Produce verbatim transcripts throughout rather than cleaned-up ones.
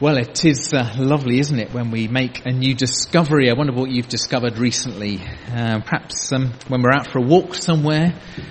Well, it is uh, lovely, isn't it, when we make a new discovery. I wonder what you've discovered recently. Uh, perhaps um, when we're out for a walk somewhere,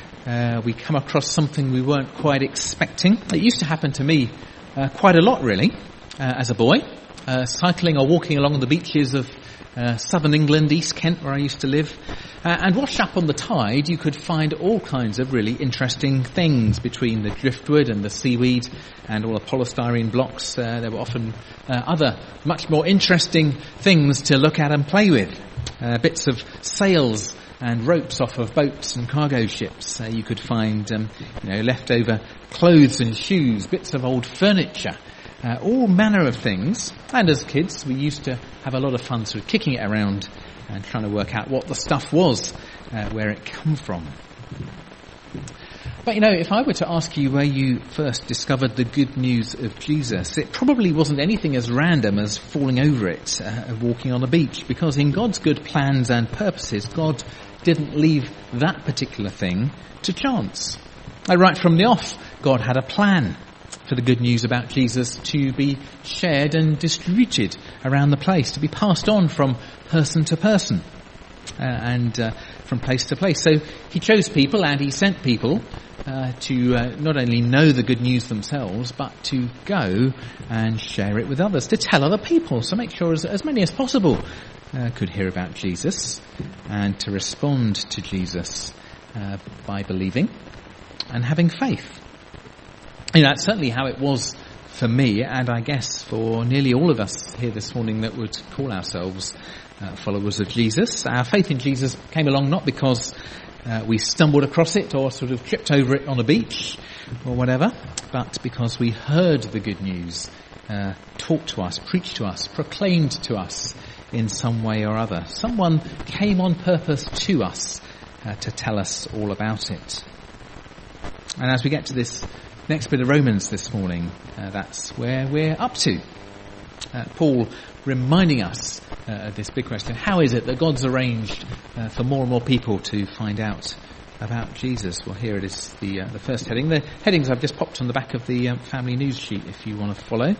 uh, we come across something we weren't quite expecting. It used to happen to me uh, quite a lot, really, uh, as a boy. Uh, cycling or walking along the beaches of uh, southern England, East Kent, where I used to live. Uh, and washed up on the tide, you could find all kinds of really interesting things between the driftwood and the seaweed and all the polystyrene blocks. Uh, there were often uh, other much more interesting things to look at and play with. Uh, bits of sails and ropes off of boats and cargo ships. Uh, you could find, um, you know, leftover clothes and shoes, bits of old furniture. Uh, all manner of things. And as kids, we used to have a lot of fun sort of kicking it around and trying to work out what the stuff was, uh, where it come from. But, you know, if I were to ask you where you first discovered the good news of Jesus, it probably wasn't anything as random as falling over it, uh, walking on a beach, because in God's good plans and purposes, God didn't leave that particular thing to chance. Uh, right from the off, God had a plan for the good news about Jesus to be shared and distributed around the place, to be passed on from person to person uh, and uh, from place to place. So he chose people and he sent people uh, to uh, not only know the good news themselves, but to go and share it with others, to tell other people, so make sure as, as many as possible uh, could hear about Jesus and to respond to Jesus uh, by believing and having faith. You know, that's certainly how it was for me, and I guess for nearly all of us here this morning that would call ourselves uh, followers of Jesus. Our faith in Jesus came along not because uh, we stumbled across it or sort of tripped over it on a beach or whatever, but because we heard the good news uh, taught to us, preached to us, proclaimed to us in some way or other. Someone came on purpose to us uh, to tell us all about it. And as we get to this next bit of Romans this morning, uh, that's where we're up to. Uh, Paul reminding us uh, of this big question: how is it that God's arranged uh, for more and more people to find out about Jesus? Well, here it is, the uh, the first heading. The headings I've just popped on the back of the um, family news sheet if you want to follow.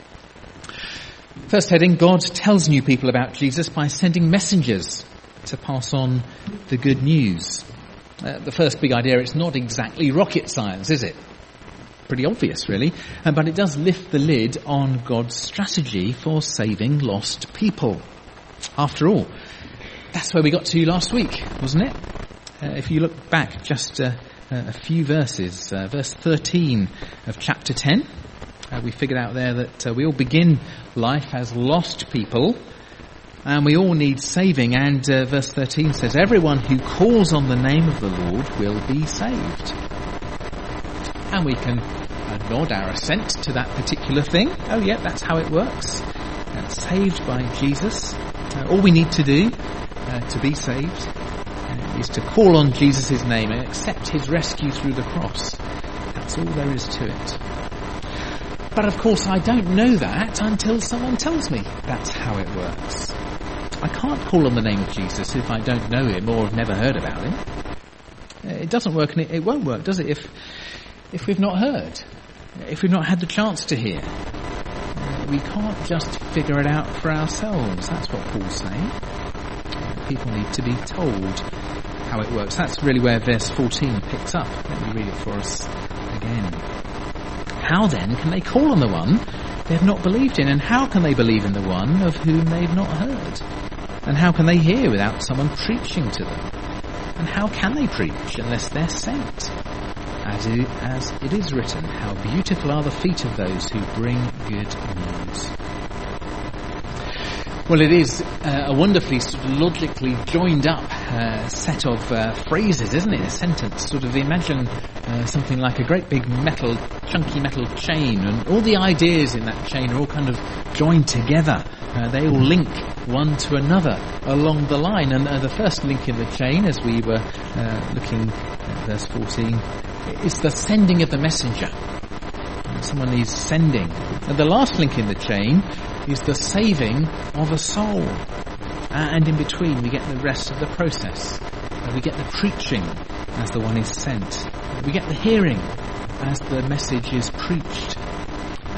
First heading: God tells new people about Jesus by sending messengers to pass on the good news. Uh, the first big idea: it's not exactly rocket science, is it? Pretty obvious, really, uh, but it does lift the lid on God's strategy for saving lost people. After all, that's where we got to last week, wasn't it? Uh, if you look back just uh, a few verses, uh, verse thirteen of chapter ten, uh, we figured out there that uh, we all begin life as lost people, and we all need saving, and uh, verse thirteen says, everyone who calls on the name of the Lord will be saved. And we can uh, nod our assent to that particular thing. Oh yeah, that's how it works. Uh, saved by Jesus. Uh, all we need to do uh, to be saved uh, is to call on Jesus' name and accept his rescue through the cross. That's all there is to it. But of course I don't know that until someone tells me that's how it works. I can't call on the name of Jesus if I don't know him or have never heard about him. Uh, it doesn't work, and it, it won't work, does it, if If we've not heard, if we've not had the chance to hear. We can't just figure it out for ourselves. That's what Paul's saying. People need to be told how it works. That's really where verse fourteen picks up. Let me read it for us again. How then can they call on the one they've not believed in? And how can they believe in the one of whom they've not heard? And how can they hear without someone preaching to them? And how can they preach unless they're sent? As it, as it is written, how beautiful are the feet of those who bring good news. Well, it is uh, a wonderfully sort of logically joined up uh, set of uh, phrases, isn't it? A sentence. Sort of imagine uh, something like a great big metal, chunky metal chain, and all the ideas in that chain are all kind of joined together. Uh, they all link one to another along the line. And uh, the first link in the chain, as we were uh, looking at verse fourteen, is the sending of the messenger. Someone needs sending. And the last link in the chain is the saving of a soul. And in between we get the rest of the process. We get the preaching as the one is sent. We get the hearing as the message is preached.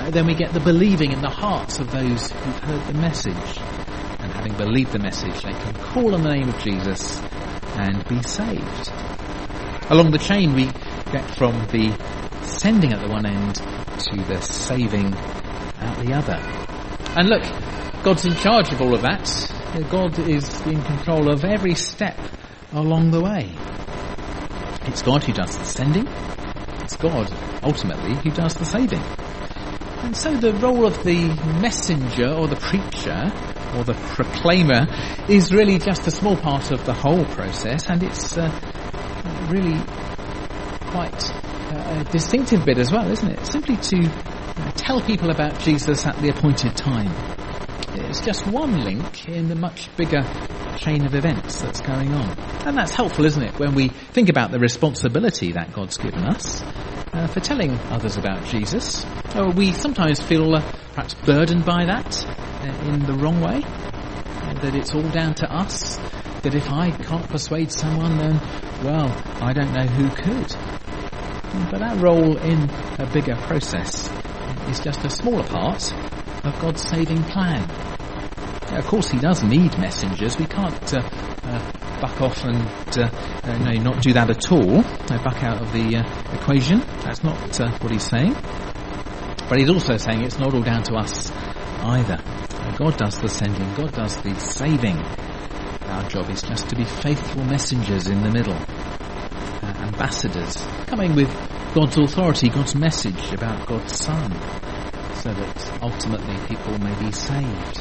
uh, then we get the believing in the hearts of those who've heard the message. And having believed the message, they can call on the name of Jesus and be saved. Along the chain, we get from the sending at the one end to the saving at the other. And look, God's in charge of all of that. God is in control of every step along the way. It's God who does the sending. It's God, ultimately, who does the saving. And so the role of the messenger or the preacher or the proclaimer is really just a small part of the whole process, and it's uh, really quite a distinctive bit as well, isn't it? Simply to uh, tell people about Jesus at the appointed time. It's just one link in the much bigger chain of events that's going on. And that's helpful, isn't it, when we think about the responsibility that God's given us uh, for telling others about Jesus. Or we sometimes feel uh, perhaps burdened by that uh, in the wrong way, uh, that it's all down to us, that if I can't persuade someone, then, well, I don't know who could. But our role in a bigger process is just a smaller part of God's saving plan. Of course, he does need messengers. We can't uh, uh, buck off and uh, uh, no, not do that at all. Uh, buck out of the uh, equation. That's not uh, what he's saying. But he's also saying it's not all down to us either. Uh, God does the sending. God does the saving. Our job is just to be faithful messengers in the middle. Uh, ambassadors, coming with God's authority, God's message about God's Son, so that ultimately people may be saved.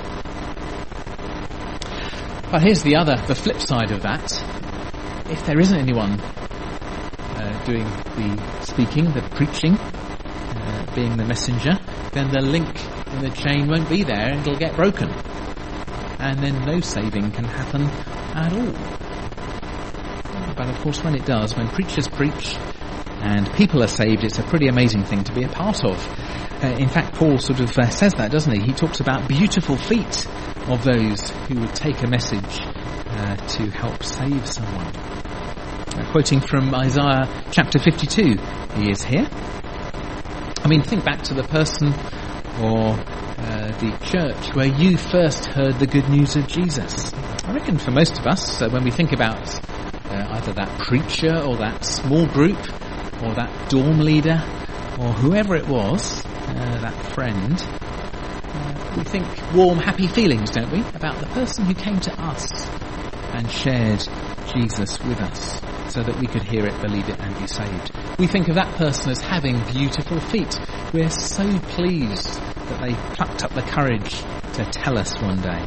But here's the other, the flip side of that. If there isn't anyone uh, doing the speaking, the preaching, uh, being the messenger, then the link in the chain won't be there and it'll get broken. And then no saving can happen at all. But of course when it does, when preachers preach and people are saved, it's a pretty amazing thing to be a part of. Uh, in fact, Paul sort of uh, says that, doesn't he? He talks about beautiful feet of those who would take a message uh, to help save someone. Uh, quoting from Isaiah chapter fifty-two, he is here. I mean, think back to the person or uh, the church where you first heard the good news of Jesus. I reckon for most of us, uh, when we think about uh, either that preacher or that small group or that dorm leader or whoever it was, uh, that friend, uh, we think warm, happy feelings, don't we, about the person who came to us and shared Jesus with us so that we could hear it, believe it and be saved. We think of that person as having beautiful feet. We're so pleased that they plucked up the courage to tell us one day.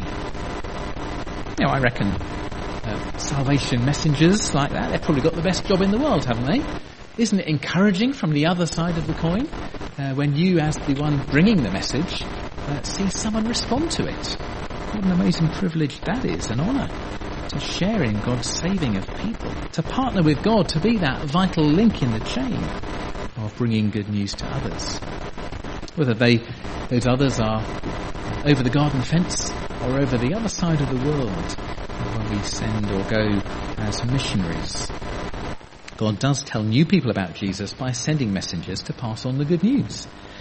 You know, I reckon uh, salvation messengers like that, they've probably got the best job in the world, haven't they? Isn't it encouraging from the other side of the coin uh, when you, as the one bringing the message, uh, see someone respond to it? What an amazing privilege that is, an honour, to share in God's saving of people, to partner with God, to be that vital link in the chain of bringing good news to others. Whether they, those others are over the garden fence or over the other side of the world when we send or go as missionaries. God does tell new people about Jesus by sending messengers to pass on the good news.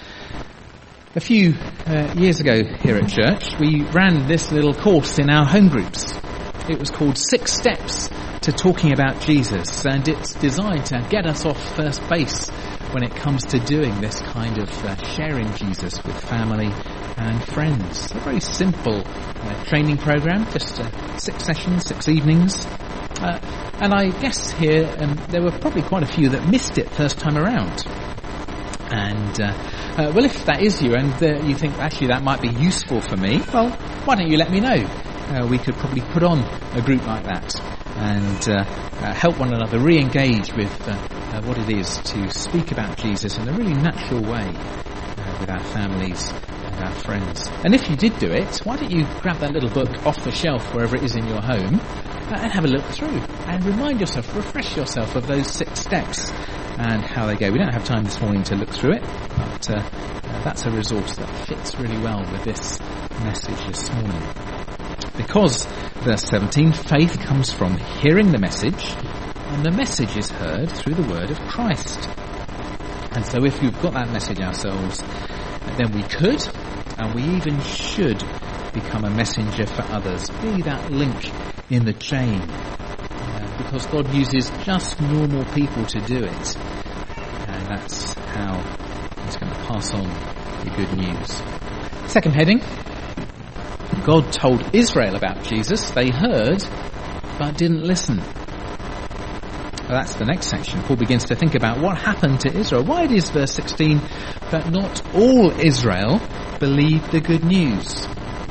A few uh, years ago here at church, we ran this little course in our home groups. It was called Six Steps to Talking About Jesus, and it's designed to get us off first base when it comes to doing this kind of uh, sharing Jesus with family and friends. A very simple uh, training program, just uh, six sessions, six evenings. Uh, and I guess here um, there were probably quite a few that missed it first time around. And, uh, uh, well, if that is you and uh, you think actually that might be useful for me, well, why don't you let me know? Uh, we could probably put on a group like that and uh, uh, help one another re-engage with uh, uh, what it is to speak about Jesus in a really natural way uh, with our families and our friends. And if you did do it, why don't you grab that little book off the shelf wherever it is in your home uh, and have a look through and remind yourself, refresh yourself of those six steps and how they go. We don't have time this morning to look through it, but uh, uh, that's a resource that fits really well with this message this morning. Because, verse seventeen, faith comes from hearing the message, and the message is heard through the word of Christ. And so if we've got that message ourselves, then we could, and we even should, become a messenger for others. Be that link in the chain. Uh, because God uses just normal people to do it. And that's how He's going to pass on the good news. Second heading. God told Israel about Jesus. They heard, but didn't listen. Well, that's the next section. Paul begins to think about what happened to Israel. Why it is, verse sixteen, that not all Israel believed the good news.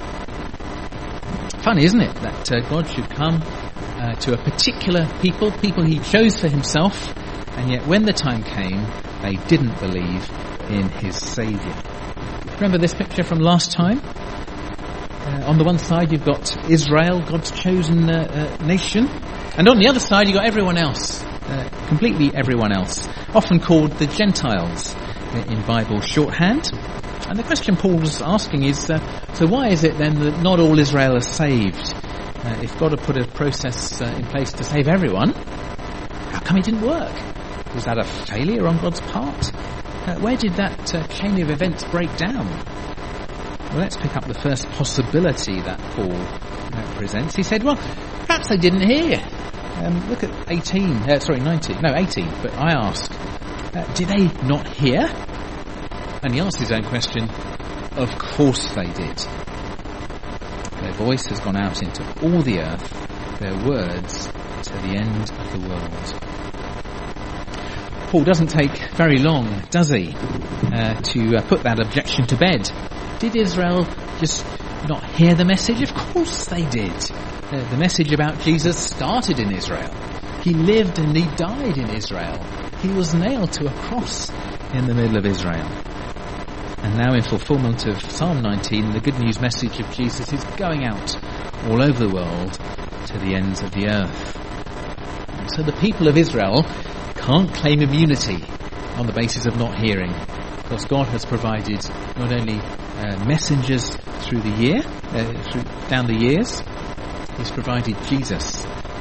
Funny, isn't it, that uh, God should come uh, to a particular people, people He chose for Himself, and yet when the time came, they didn't believe in His Saviour. Remember this picture from last time? Uh, on the one side you've got Israel, God's chosen uh, uh, nation, and on the other side you've got everyone else, uh, completely everyone else, often called the Gentiles uh, in Bible shorthand. And the question Paul's asking is, uh, so why is it then that not all Israel are saved? Uh, if God had put a process uh, in place to save everyone, how come it didn't work? Was that a failure on God's part? Uh, where did that uh, chain of events break down? Well, let's pick up the first possibility that Paul uh, presents. He said, well, perhaps they didn't hear. Um, look at eighteen, uh, sorry, nineteen, no, eighteen, but I ask, uh, did they not hear? And he asks his own question, of course they did. Their voice has gone out into all the earth, their words to the end of the world. Paul doesn't take very long, does he, uh, to uh, put that objection to bed. Did Israel just not hear the message? Of course they did. Uh, the message about Jesus started in Israel. He lived and He died in Israel. He was nailed to a cross in the middle of Israel. And now in fulfillment of Psalm nineteen, the good news message of Jesus is going out all over the world to the ends of the earth. And so the people of Israel can't claim immunity on the basis of not hearing, because God has provided not only uh, messengers through the year, uh, through down the years, He's provided Jesus.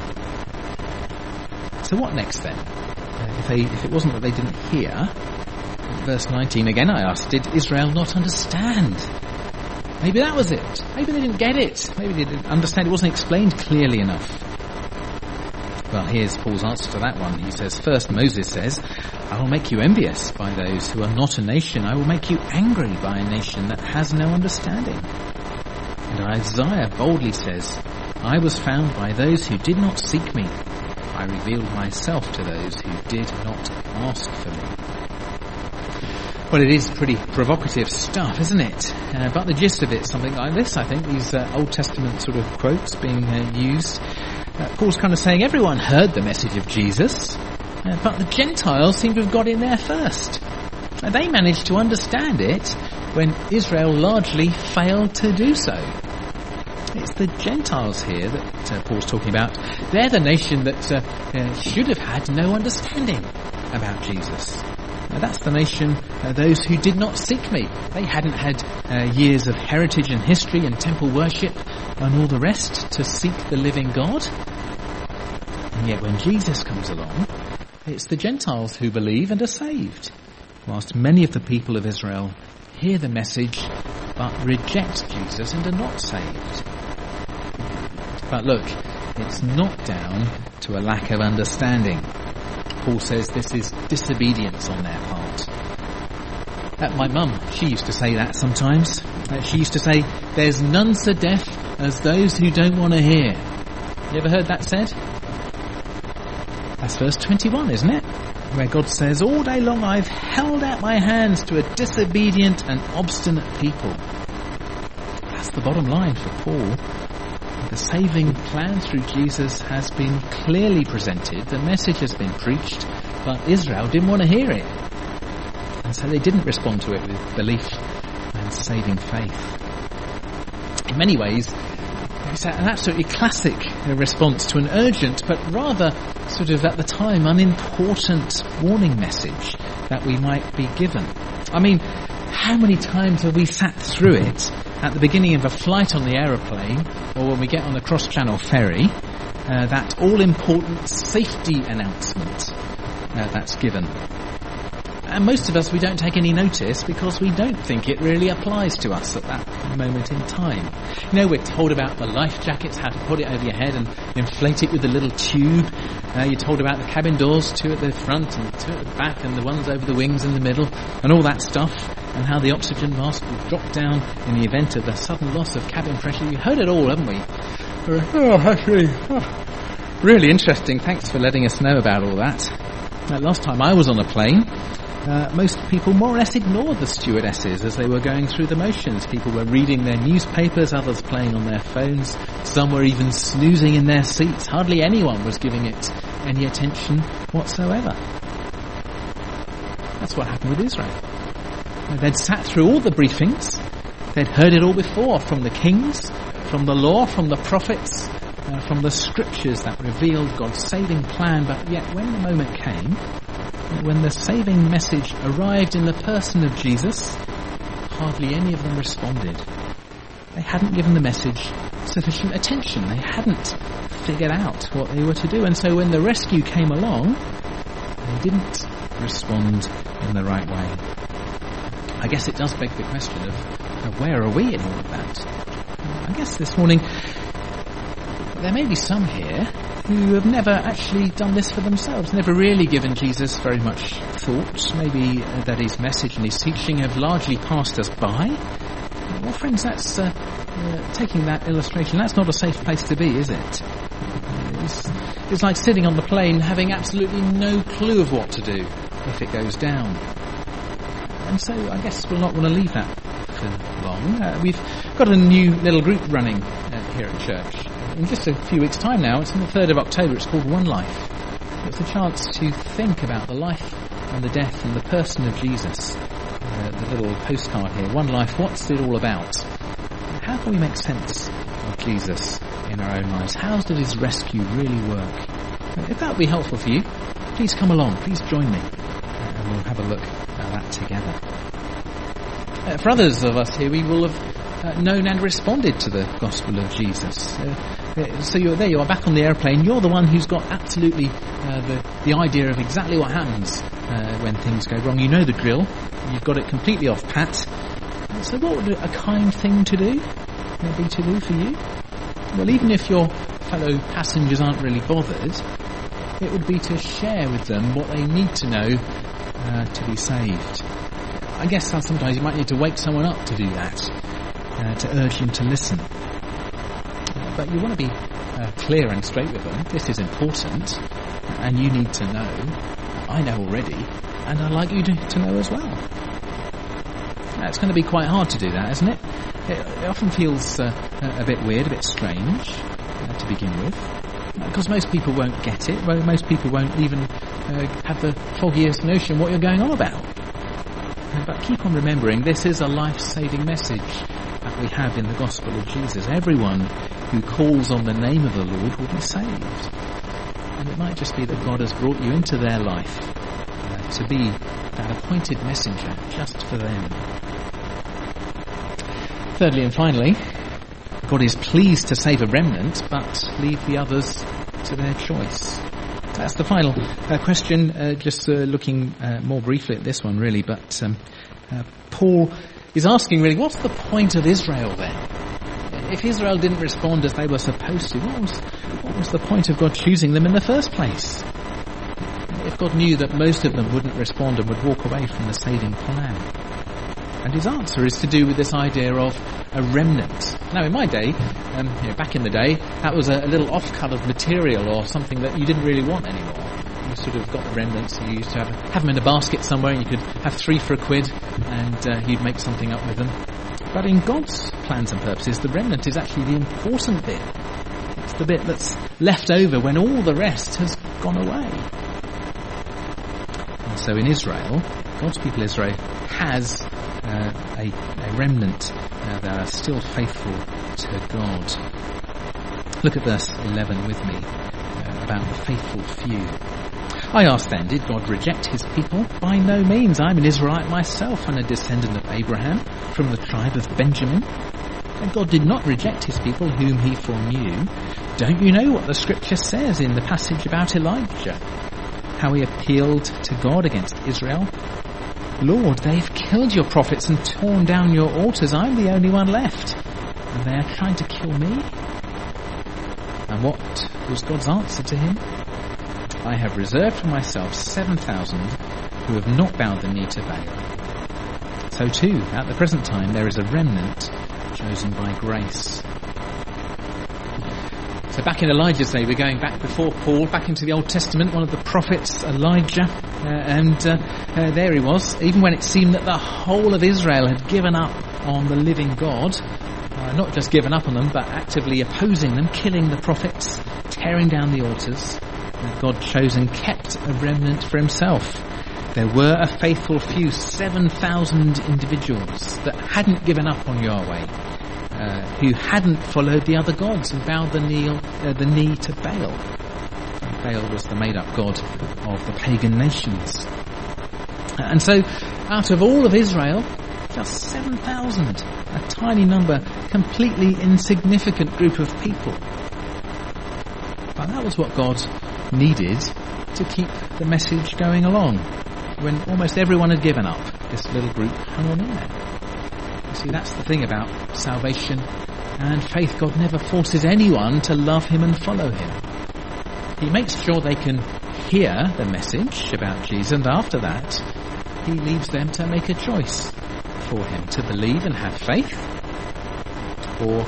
So what next then? Uh, if, they, if it wasn't that they didn't hear, verse nineteen again I asked, did Israel not understand? Maybe that was it. Maybe they didn't get it. Maybe they didn't understand. It wasn't explained clearly enough. Well, here's Paul's answer to that one. He says, first Moses says, I will make you envious by those who are not a nation. I will make you angry by a nation that has no understanding. And Isaiah boldly says, I was found by those who did not seek me. I revealed myself to those who did not ask for me. Well, it is pretty provocative stuff, isn't it? Uh, but the gist of it is something like this, I think, these uh, Old Testament sort of quotes being uh, used. Uh, Paul's kind of saying everyone heard the message of Jesus, uh, but the Gentiles seem to have got in there first. Uh, they managed to understand it when Israel largely failed to do so. It's the Gentiles here that uh, Paul's talking about. They're the nation that uh, uh, should have had no understanding about Jesus. Now, that's the nation, uh, those who did not seek me. They hadn't had uh, years of heritage and history and temple worship and all the rest to seek the living God. And yet when Jesus comes along, it's the Gentiles who believe and are saved, whilst many of the people of Israel hear the message but reject Jesus and are not saved. But look, it's not down to a lack of understanding. Paul says this is disobedience on their part. Uh, my mum, she used to say that sometimes. Uh, she used to say, there's none so deaf as those who don't want to hear. You ever heard that said? That's verse twenty-one, isn't it? Where God says, all day long I've held out my hands to a disobedient and obstinate people. That's the bottom line for Paul. The saving plan through Jesus has been clearly presented. The message has been preached, but Israel didn't want to hear it. And so they didn't respond to it with belief and saving faith. In many ways, it's an absolutely classic response to an urgent, but rather sort of at the time unimportant warning message that we might be given. I mean, how many times have we sat through it at the beginning of a flight on the aeroplane, or when we get on the cross-channel ferry, uh, that all-important safety announcement uh, that's given. And most of us, we don't take any notice because we don't think it really applies to us at that moment in time. You know, we're told about the life jackets, how to put it over your head and inflate it with a little tube. Uh, you're told about the cabin doors, two at the front and two at the back, and the ones over the wings in the middle, and all that stuff, and how the oxygen mask will drop down in the event of a sudden loss of cabin pressure. You've heard it all, haven't we? Oh, actually, oh, really interesting. Thanks for letting us know about all that. Uh, last time I was on a plane, uh, most people more or less ignored the stewardesses as they were going through the motions. People were reading their newspapers, others playing on their phones. Some were even snoozing in their seats. Hardly anyone was giving it any attention whatsoever. That's what happened with Israel. They'd sat through all the briefings. They'd heard it all before, from the kings, from the law, from the prophets, uh, from the scriptures that revealed God's saving plan. But yet when the moment came, when the saving message arrived in the person of Jesus, hardly any of them responded. They hadn't given the message sufficient attention. They hadn't figured out what they were to do. And so when the rescue came along, they didn't respond in the right way. I guess it does beg the question of, of where are we in all of that? I guess this morning there may be some here who have never actually done this for themselves, never really given Jesus very much thought. Maybe uh, that his message and his teaching have largely passed us by. Well, friends, that's uh, uh, taking that illustration, that's not a safe place to be, is it? It's, it's like sitting on the plane having absolutely no clue of what to do if it goes down. And so I guess we'll not want to leave that for long. Uh, we've got a new little group running uh, here at church. In just a few weeks' time now, it's on the third of October, it's called One Life. It's a chance to think about the life and the death and the person of Jesus. Uh, the little postcard here, One Life, what's it all about? How can we make sense of Jesus in our own lives? How did his rescue really work? If that would be helpful for you, please come along, please join me, uh, and we'll have a look at that together. Uh, for others of us here, we will have uh, known and responded to the gospel of Jesus. Uh, so you're there, you are back on the airplane, you're the one who's got absolutely uh, the, the idea of exactly what happens uh, when things go wrong. You know the drill, you've got it completely off pat. So what would a kind thing to do be to do for you? Well, even if your fellow passengers aren't really bothered, it would be to share with them what they need to know uh, to be saved. I guess sometimes you might need to wake someone up to do that, uh, to urge them to listen. Uh, but you want to be uh, clear and straight with them. This is important, and you need to know. I know already, and I'd like you to, to know as well. Now, it's going to be quite hard to do that, isn't it? It, it often feels uh, a bit weird, a bit strange uh, to begin with, because most people won't get it. Most people won't even uh, have the foggiest notion what you're going on about. But keep on remembering, this is a life-saving message that we have in the gospel of Jesus. Everyone who calls on the name of the Lord will be saved. And it might just be that God has brought you into their life uh, to be that appointed messenger just for them. Thirdly and finally, God is pleased to save a remnant, but leave the others to their choice. That's the final uh, question, uh, just uh, looking uh, more briefly at this one really, but um, uh, Paul is asking really, what's the point of Israel then? If Israel didn't respond as they were supposed to, what was, what was the point of God choosing them in the first place? If God knew that most of them wouldn't respond and would walk away from the saving plan. And his answer is to do with this idea of a remnant. Now, in my day, um, you know, back in the day, that was a, a little off-cut of material or something that you didn't really want anymore. You sort of got the remnants, you used to have, have them in a basket somewhere, and you could have three for a quid, and uh, you'd make something up with them. But in God's plans and purposes, the remnant is actually the important bit. It's the bit that's left over when all the rest has gone away. And so in Israel, God's people Israel has uh, a, a remnant uh, that are still faithful to God. Look at verse eleven with me, uh, about the faithful few. I asked then, did God reject his people? By no means. I'm an Israelite myself and a descendant of Abraham from the tribe of Benjamin. And God did not reject his people whom he foreknew. Don't you know what the scripture says in the passage about Elijah? How he appealed to God against Israel? Lord, they've killed your prophets and torn down your altars. I'm the only one left, and they are trying to kill me. And what was God's answer to him? I have reserved for myself seven thousand who have not bowed the knee to Baal. So too, at the present time, there is a remnant chosen by grace. So back in Elijah's day, we're going back before Paul, back into the Old Testament, one of the prophets, Elijah, uh, and uh, uh, there he was, even when it seemed that the whole of Israel had given up on the living God, uh, not just given up on them, but actively opposing them, killing the prophets, tearing down the altars. God chose and kept a remnant for himself. There were a faithful few, seven thousand individuals that hadn't given up on Yahweh, uh, who hadn't followed the other gods and bowed the knee, uh, the knee to Baal. And Baal was the made-up god of the pagan nations. And so, out of all of Israel, just seven thousand, a tiny number, completely insignificant group of people. But that was what God needed to keep the message going along. When almost everyone had given up, this little group hung on in there. You see, that's the thing about salvation and faith. God never forces anyone to love him and follow him. He makes sure they can hear the message about Jesus, and after that, he leaves them to make a choice for him, to believe and have faith, or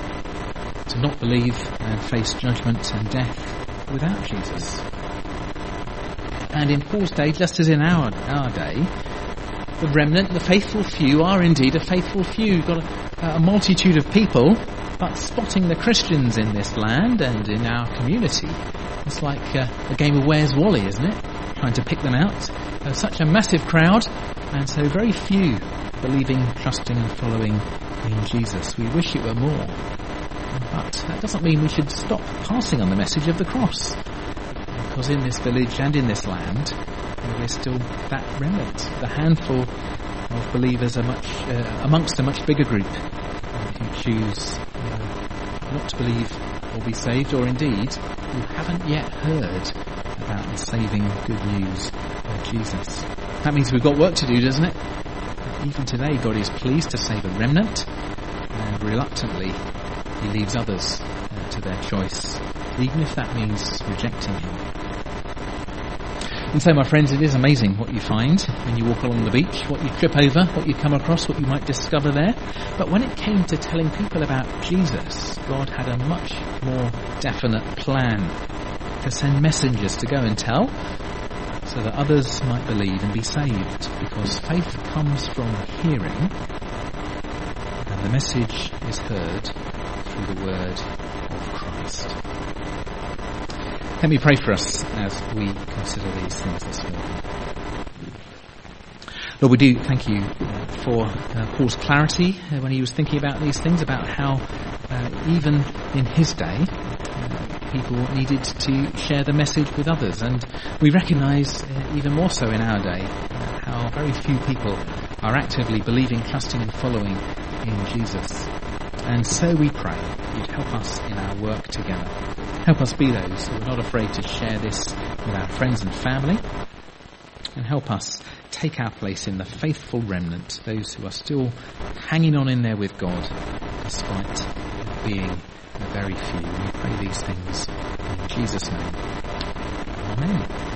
to not believe and face judgment and death without Jesus. And in Paul's day, just as in our our day, the remnant, the faithful few, are indeed a faithful few. You've got a, a multitude of people, but spotting the Christians in this land and in our community, it's like uh, a game of Where's Wally, isn't it? Trying to pick them out. There's such a massive crowd, and so very few believing, trusting and following in Jesus. We wish it were more. But that doesn't mean we should stop passing on the message of the cross. Because in this village and in this land, we're still that remnant, the handful of believers are much uh, amongst a much bigger group who choose uh, not to believe or be saved, or indeed who haven't yet heard about the saving good news of Jesus. That means we've got work to do, doesn't it? Even today, God is pleased to save a remnant, and reluctantly he leaves others uh, to their choice, even if that means rejecting him. And so, my friends, it is amazing what you find when you walk along the beach, what you trip over, what you come across, what you might discover there. But when it came to telling people about Jesus, God had a much more definite plan to send messengers to go and tell, so that others might believe and be saved, because faith comes from hearing, and the message is heard through the word of Christ. Let me pray for us as we consider these things this morning. Lord, we do thank you for uh, Paul's clarity uh, when he was thinking about these things, about how uh, even in his day, uh, people needed to share the message with others. And we recognise uh, even more so in our day uh, how very few people are actively believing, trusting and following in Jesus. And so we pray you'd help us in our work together. Help us be those who are not afraid to share this with our friends and family. And help us take our place in the faithful remnant, those who are still hanging on in there with God, despite being a very few. We pray these things in Jesus' name. Amen.